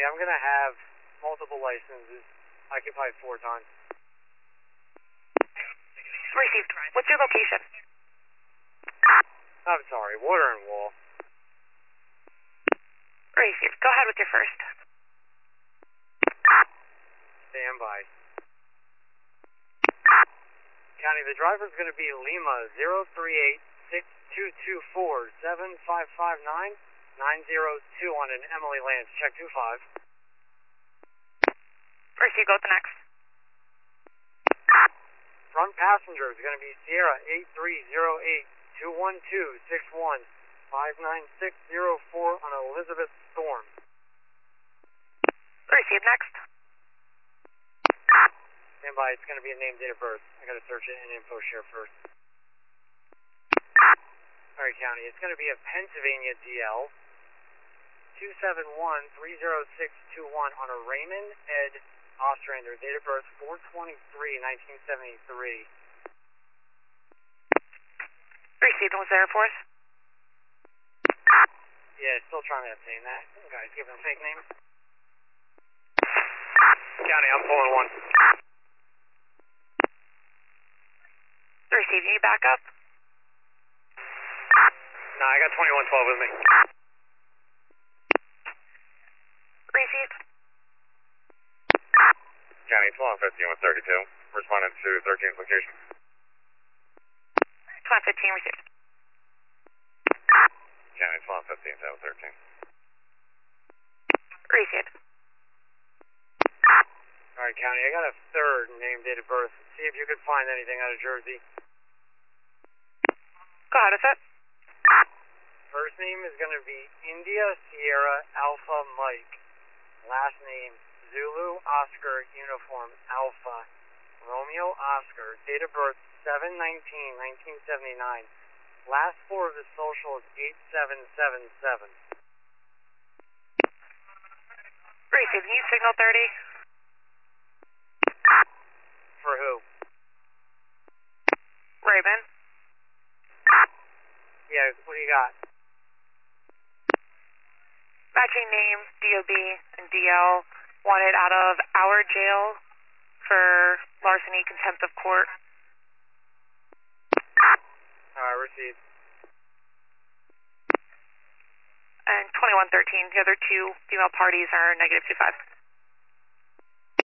I'm going to have multiple licenses occupied 4 times. Received. What's your location? I'm sorry, Water and Wall. Received. Go ahead with your first. Stand by. County, the driver's going to be Lima 038-6224-7559-902 on an Emily Lance. Check 25. Received. Go with the next. Front passenger is going to be Sierra 8308-212-61-59604 on Elizabeth Storm. Received. Next. Stand by, it's going to be a name, date of birth. I got to search it in info share first. Alright, County, it's going to be a Pennsylvania DL 271-30621 on a Raymond Ed Ostrander, date of birth 4/23/1973. Received. Was there for us? Yeah, still trying to obtain that. Guys, giving a fake name. County, I'm pulling one. Received. You need backup? Nah, I got 2112 with me. Received. County, 1215 with 32. Responding to 13's location. 1215. Received. County, 1215 to 13. Received. Alright, County, I got a third name, date of birth. See if you could find anything out of Jersey. Go ahead with it. First name is going to be India Sierra Alpha Mike. Last name Zulu Oscar Uniform Alpha Romeo Oscar. Date of birth 7/19/1979. Last 4 of the social is 8777. Received. Can you signal 30? For who? Raymond. Yeah, what do you got? Matching name, DOB, and DL. Wanted out of our jail for larceny, contempt of court. Alright, received. And 2113. The other 2 female parties are -25.